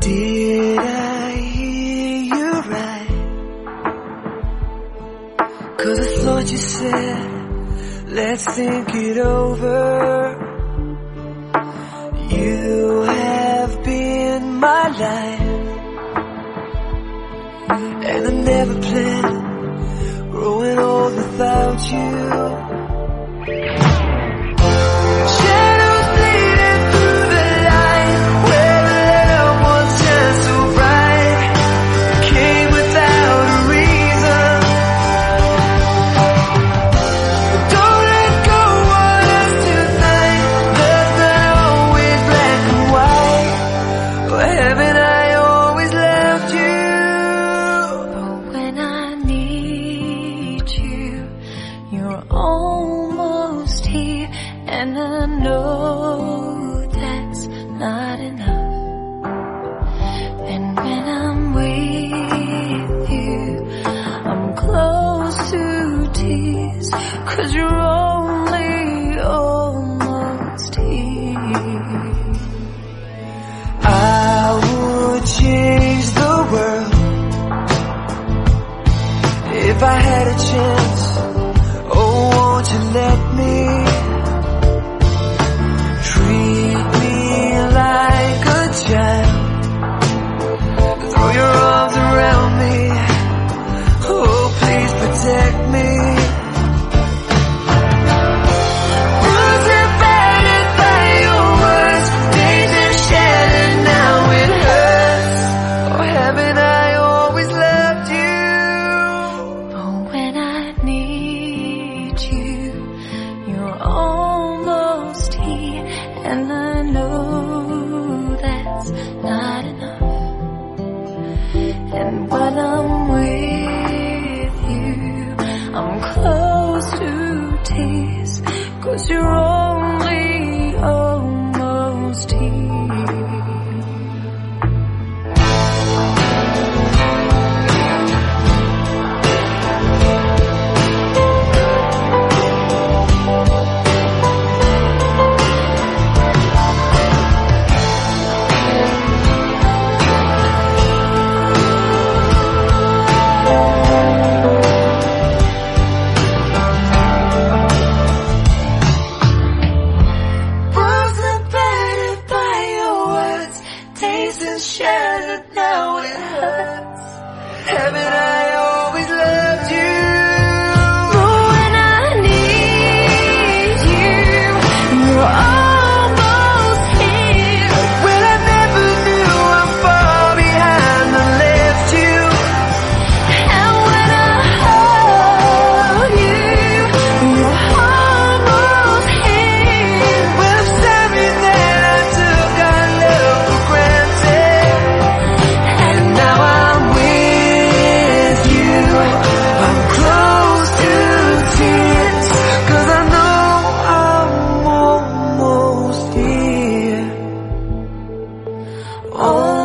Did I hear you right? 'Cause I thought you said, let's think it over. You have been my life, and I never planned growing old without you. Shadows bleeding through the light, where the love once shone so bright, came without a reason. Don't let go on us tonight, love's not always black and white. Or haven't I always loved you? But when I need you, you're almost here, and I know that's not enough. And when I'm with you, I'm close to tears, 'cause you're only almost here. I would change the world if I had a chance. Oh, won't you let me? Treat me like a child, throw your arms around me. Oh, please protect me. Bruised and battered by your words, days are shattered, now it hurts. Or haven't I always loved you? But when I need you, you're almost here, and I know that's not enough. And when I'm with you, I'm close to tears, 'cause you're only almost here. Bruised and battered by your words, days are shattered, now it hurts. Haven't I always loved you? But when I need you, you're almost here. Well, I never knew how far behind I left you. And when I hold you, you're almost here. Well, I'm sorry that I took our love for granted, and now I'm with you. I'm close to tears, 'cause I know I'm almost here. Oh.